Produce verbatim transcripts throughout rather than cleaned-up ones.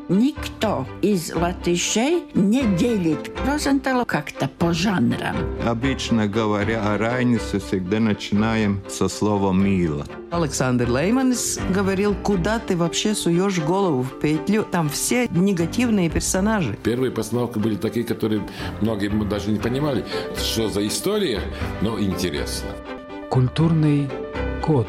Никто из латышей не делит Розенталу как-то по жанрам. Обычно говоря о Райнисе, всегда начинаем со слова «мило». Александр Лейманис говорил, куда ты вообще суешь голову в петлю, там все негативные персонажи. Первые постановки были такие, которые многие даже не понимали, что за история, но интересно. Культурный код.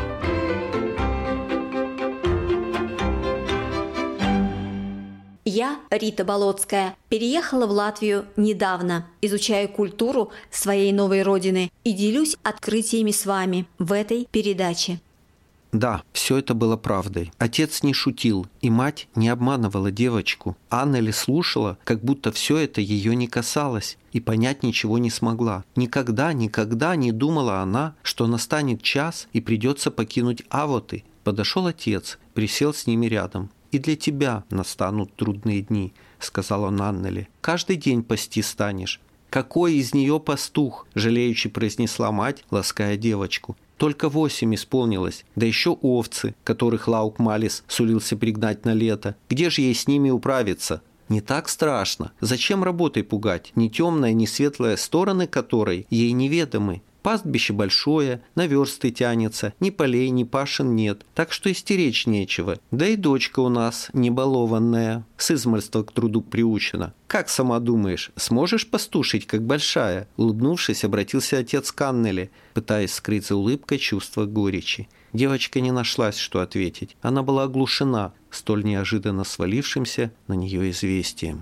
Я, Рита Болотская, переехала в Латвию недавно, изучаю культуру своей новой родины и делюсь открытиями с вами в этой передаче. Да, все это было правдой. Отец не шутил, и мать не обманывала девочку. Аннели слушала, как будто все это ее не касалось, и понять ничего не смогла. Никогда, никогда не думала она, что настанет час и придется покинуть Авоты. Подошел отец, присел с ними рядом. «И для тебя настанут трудные дни», — сказал он Аннели. «Каждый день пасти станешь». «Какой из нее пастух?» — жалеючи произнесла мать, лаская девочку. Только восемь исполнилось, да еще овцы, которых Лаук Малис сулился пригнать на лето. Где же ей с ними управиться? Не так страшно. Зачем работой пугать? Ни темная, ни светлая стороны которой ей неведомы. Пастбище большое, на версты тянется, ни полей, ни пашин нет, так что истеречь нечего. Да и дочка у нас небалованная, с измальства к труду приучена. Как сама думаешь, сможешь пастушить, как большая?» Улыбнувшись, обратился отец к Аннели, пытаясь скрыть за улыбкой чувство горечи. Девочка не нашлась, что ответить. Она была оглушена столь неожиданно свалившимся на нее известием.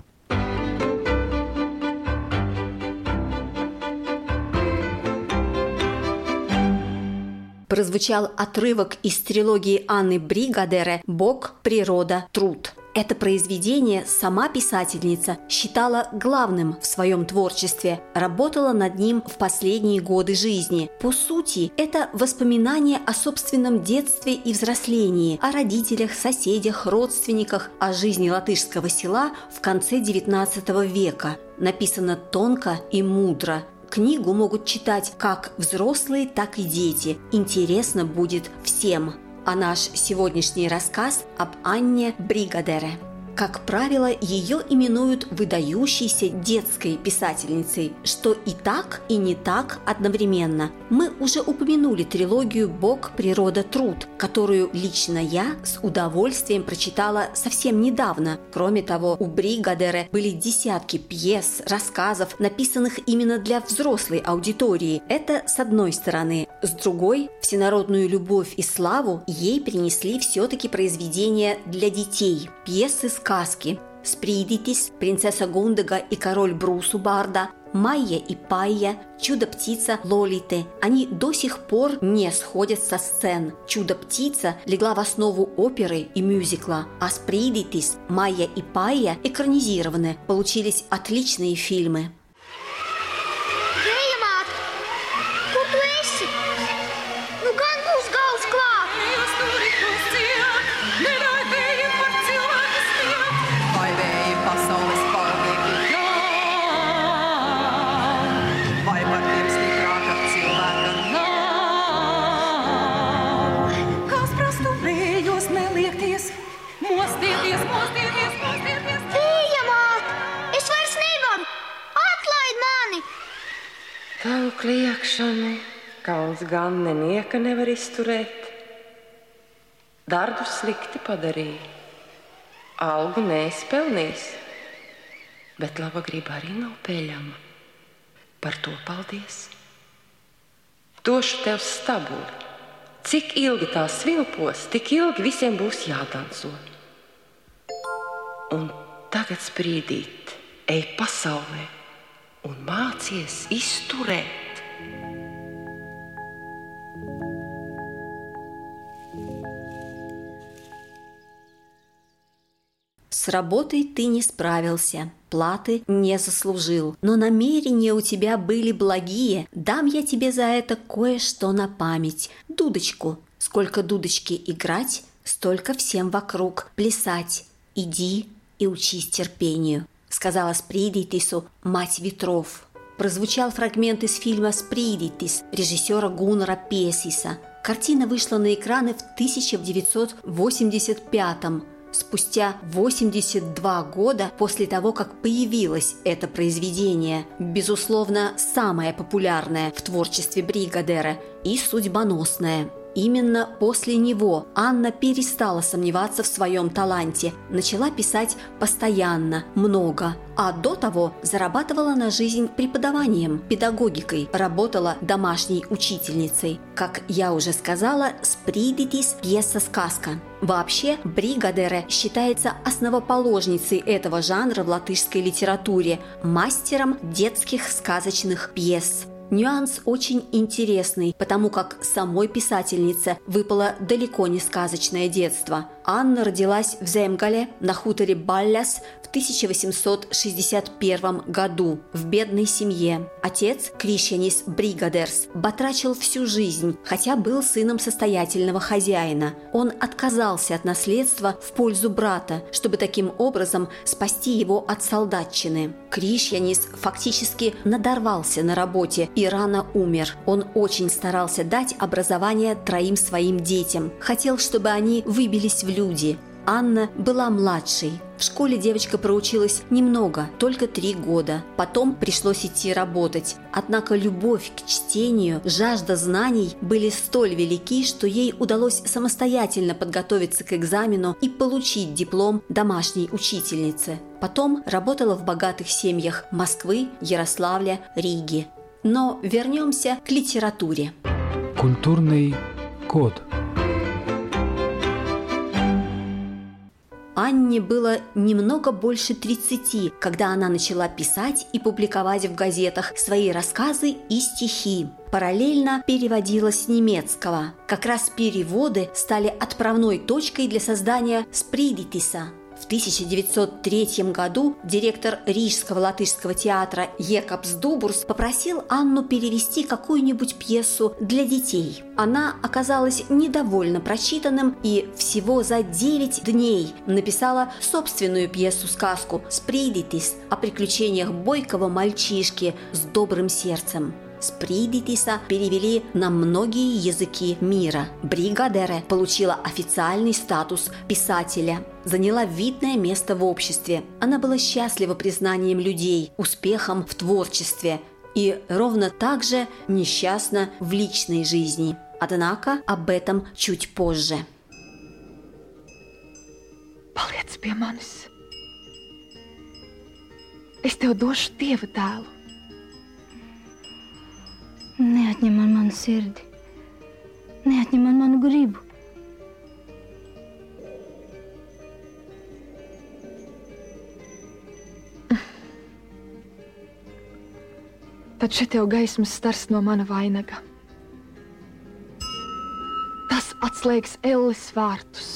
Прозвучал отрывок из трилогии Анны Бригадере «Бог, природа, труд». Это произведение сама писательница считала главным в своем творчестве, работала над ним в последние годы жизни. По сути, это воспоминание о собственном детстве и взрослении, о родителях, соседях, родственниках, о жизни латышского села в конце девятнадцатого века. Написано тонко и мудро. Книгу могут читать как взрослые, так и дети. Интересно будет всем. А наш сегодняшний рассказ об Анне Бригадере. Как правило, ее именуют выдающейся детской писательницей, что и так, и не так одновременно. Мы уже упомянули трилогию «Бог, природа, труд», которую лично я с удовольствием прочитала совсем недавно. Кроме того, у Бригадере были десятки пьес, рассказов, написанных именно для взрослой аудитории. Это с одной стороны. С другой, всенародную любовь и славу ей принесли все-таки произведения для детей, пьесы с сказки «Спридитис», «Принцесса Гундага и король Брусубарда», «Майя и Пайя», «Чудо-птица» Лолиты. Они до сих пор не сходят со сцен. «Чудо-птица» легла в основу оперы и мюзикла, а «Спридитис», «Майя и Пайя» экранизированы. Получились отличные фильмы. Tavu kliekšanu kauns gan nenieka nevar izturēt. Darbu slikti padarīja, algu neesi pelnījis, bet laba griba arī nav peļama. Par to paldies. Došu tev stabuli. Cik ilgi tā svilpos, tik ilgi visiem būs jādanco. Un tagad sprīdīt, ej pasaulē un mācies izturēt. С работой ты не справился, платы не заслужил, но намерения у тебя были благие. Дам я тебе за это кое-что на память. Дудочку. Сколько дудочки играть, столько всем вокруг плясать. Иди и учись терпению, сказала Спридитису мать ветров. Прозвучал фрагмент из фильма «Спридитис» режиссера Гуннара Песиса. Картина вышла на экраны в тысяча девятьсот восемьдесят пятом. спустя восемьдесят два года после того, как появилось это произведение, безусловно, самое популярное в творчестве Бригадера и судьбоносное. Именно после него Анна перестала сомневаться в своем таланте, начала писать постоянно, много, а до того зарабатывала на жизнь преподаванием, педагогикой, работала домашней учительницей. Как я уже сказала, «Спридитис» – пьеса-сказка. Вообще, Бригадере считается основоположницей этого жанра в латышской литературе, мастером детских сказочных пьес. Нюанс очень интересный, потому как самой писательнице выпало далеко не сказочное детство. Анна родилась в Земгале на хуторе Балляс в тысяча восемьсот шестьдесят первом году в бедной семье. Отец, Кришьянис Бригадерс, батрачил всю жизнь, хотя был сыном состоятельного хозяина. Он отказался от наследства в пользу брата, чтобы таким образом спасти его от солдатчины. Кришьянис фактически надорвался на работе и рано умер. Он очень старался дать образование троим своим детям. Хотел, чтобы они выбились в люди. Анна была младшей. В школе девочка проучилась немного, только три года. Потом пришлось идти работать. Однако любовь к чтению, жажда знаний были столь велики, что ей удалось самостоятельно подготовиться к экзамену и получить диплом домашней учительницы. Потом работала в богатых семьях Москвы, Ярославля, Риги. Но вернемся к литературе. Культурный код. Анне было немного больше тридцати, когда она начала писать и публиковать в газетах свои рассказы и стихи. Параллельно переводила с немецкого. Как раз переводы стали отправной точкой для создания «Спридитиса». В тысяча девятьсот третьем году директор Рижского латышского театра Екапс Дубурс попросил Анну перевести какую-нибудь пьесу для детей. Она оказалась недовольна прочитанным и всего за девять дней написала собственную пьесу-сказку «Спридитис» о приключениях бойкого мальчишки с добрым сердцем. Спридитиса перевели на многие языки мира. Бригадере получила официальный статус писателя, заняла видное место в обществе. Она была счастлива признанием людей, успехом в творчестве и ровно так же несчастна в личной жизни. Однако об этом чуть позже. Paliec pie manis. Es tev došu Dieva dēlu. Neatņem man manu sirdi, neatņem man manu gribu. Tad šeit tev gaismas stars no mana vainaga. Tas atslēgs Elles vārtus.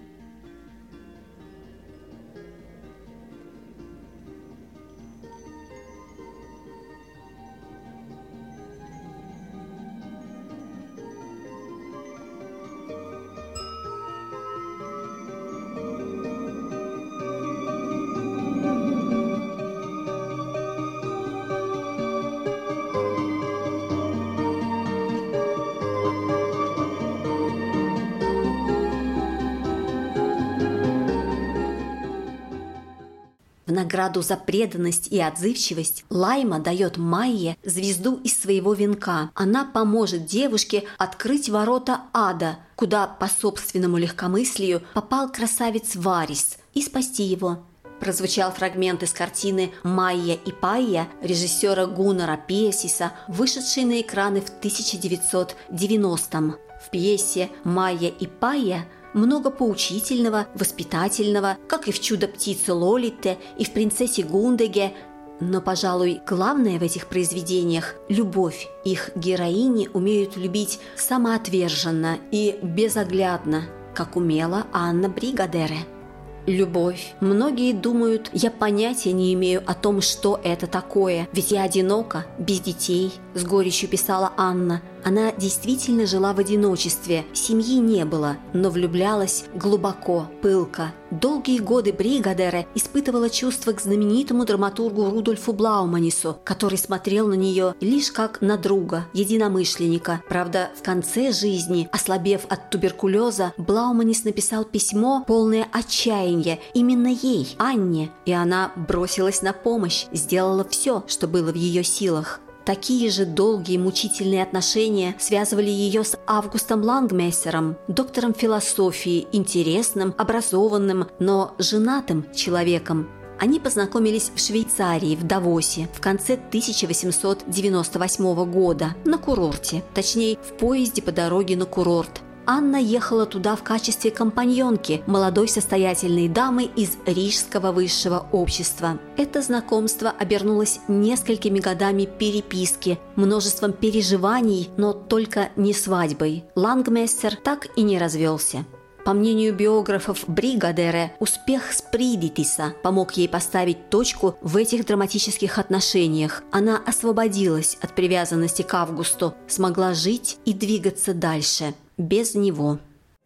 В награду за преданность и отзывчивость Лайма дает Майе звезду из своего венка. Она поможет девушке открыть ворота ада, куда по собственному легкомыслию попал красавец Варис, и спасти его. Прозвучал фрагмент из картины «Майя и Пайя» режиссера Гуннара Пиесиса, вышедшей на экраны в тысяча девятьсот девяностом. В пьесе «Майя и Пайя» много поучительного, воспитательного, как и в «Чудо-птице Лолите» и в «Принцессе Гундеге». Но, пожалуй, главное в этих произведениях – любовь. Их героини умеют любить самоотверженно и безоглядно, как умела Анна Бригадере. Любовь. Многие думают, я понятия не имею о том, что это такое, ведь я одинока, без детей, с горечью писала Анна. Она действительно жила в одиночестве, семьи не было, но влюблялась глубоко, пылко. Долгие годы Бригадере испытывала чувства к знаменитому драматургу Рудольфу Блауманису, который смотрел на нее лишь как на друга, единомышленника. Правда, в конце жизни, ослабев от туберкулеза, Блауманис написал письмо, полное отчаяния, именно ей, Анне, и она бросилась на помощь, сделала все, что было в ее силах. Такие же долгие мучительные отношения связывали ее с Августом Лангмессером, доктором философии, интересным, образованным, но женатым человеком. Они познакомились в Швейцарии, в Давосе, в конце тысяча восемьсот девяносто восьмого года, на курорте, точнее, в поезде по дороге на курорт. Анна ехала туда в качестве компаньонки, молодой состоятельной дамы из рижского высшего общества. Это знакомство обернулось несколькими годами переписки, множеством переживаний, но только не свадьбой. Лангмессер так и не развелся. По мнению биографов Бригадере, успех Спридитиса помог ей поставить точку в этих драматических отношениях. Она освободилась от привязанности к Августу, смогла жить и двигаться дальше без него.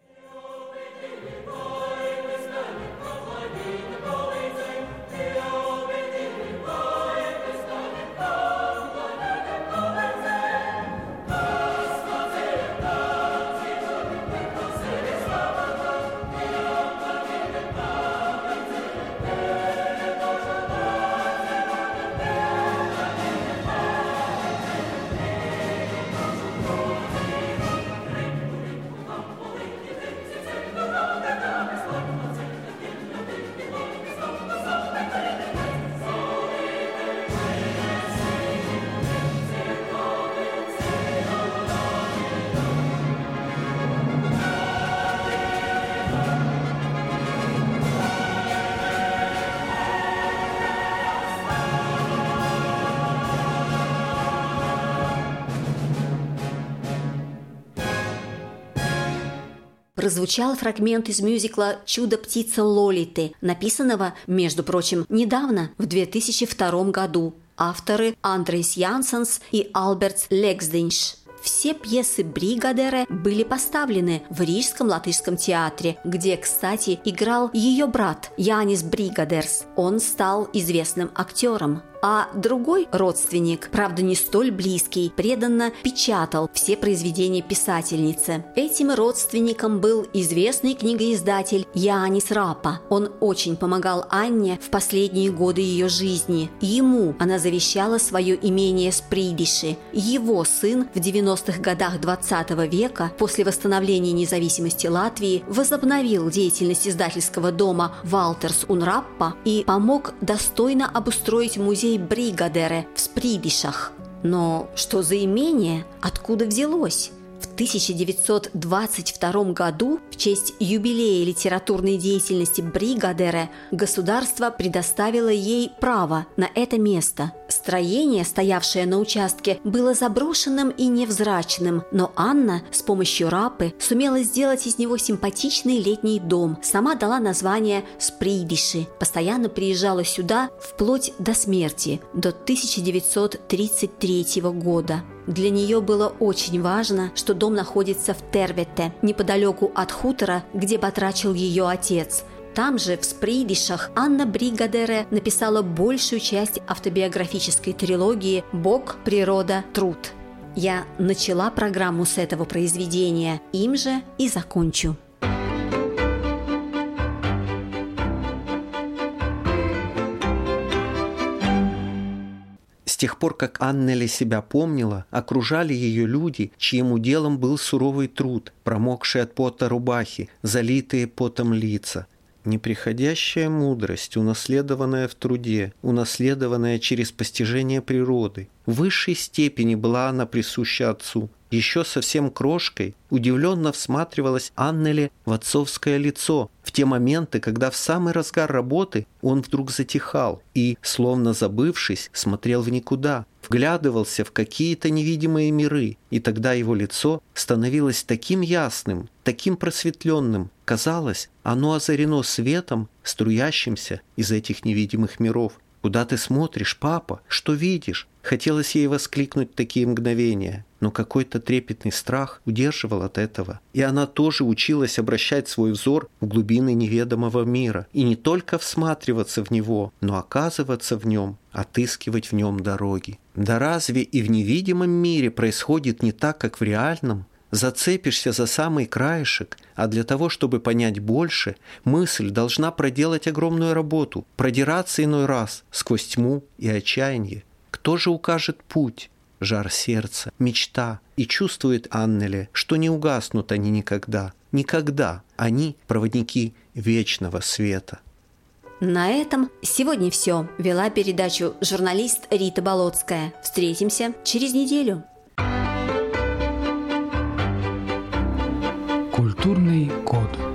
Прозвучал фрагмент из мюзикла «Чудо-птица Лолиты», написанного, между прочим, недавно, в две тысячи втором году. Авторы Андрейс Янсенс и Альбертс Лексдинш. Все пьесы Бригадере были поставлены в Рижском латышском театре, где, кстати, играл ее брат Янис Бригадерс. Он стал известным актером. А другой родственник, правда не столь близкий, преданно печатал все произведения писательницы. Этим родственником был известный книгоиздатель Янис Рапа. Он очень помогал Анне в последние годы ее жизни. Ему она завещала свое имение Спридиши. Его сын в девяностых годах двадцатого века, после восстановления независимости Латвии, возобновил деятельность издательского дома Валтерс und Раппа и помог достойно обустроить музей Бригадере в Спридишах. Но что за имение? Откуда взялось? В тысяча девятьсот двадцать втором году, в честь юбилея литературной деятельности Бригадере, государство предоставило ей право на это место. Строение, стоявшее на участке, было заброшенным и невзрачным, но Анна с помощью Рапы сумела сделать из него симпатичный летний дом. Сама дала название Спридиши. Постоянно приезжала сюда вплоть до смерти, до тысяча девятьсот тридцать третьего года. Для нее было очень важно, что дом находится в Тервете, неподалеку от хутора, где батрачил ее отец. Там же, в Спридишах, Анна Бригадере написала большую часть автобиографической трилогии «Бог, природа, труд». Я начала программу с этого произведения, им же и закончу. С тех пор, как Аннели себя помнила, окружали ее люди, чьим уделом был суровый труд, промокшие от пота рубахи, залитые потом лица. Неприходящая мудрость, унаследованная в труде, унаследованная через постижение природы. В высшей степени была она присуща отцу. Еще совсем крошкой удивленно всматривалась Аннели в отцовское лицо в те моменты, когда в самый разгар работы он вдруг затихал и, словно забывшись, смотрел в никуда, вглядывался в какие-то невидимые миры, и тогда его лицо становилось таким ясным, таким просветленным. Казалось, оно озарено светом, струящимся из этих невидимых миров. Куда ты смотришь, папа? Что видишь?» Хотелось ей воскликнуть в такие мгновения, но какой-то трепетный страх удерживал от этого. И она тоже училась обращать свой взор в глубины неведомого мира. И не только всматриваться в него, но оказываться в нем, отыскивать в нем дороги. Да разве и в невидимом мире происходит не так, как в реальном? Зацепишься за самый краешек, а для того, чтобы понять больше, мысль должна проделать огромную работу, продираться иной раз сквозь тьму и отчаяние. Кто же укажет путь? Жар сердца, мечта. И чувствует Аннеле, что не угаснут они никогда. Никогда. Они проводники вечного света. На этом сегодня все. Вела передачу журналист Рита Болотская. Встретимся через неделю. Культурный код.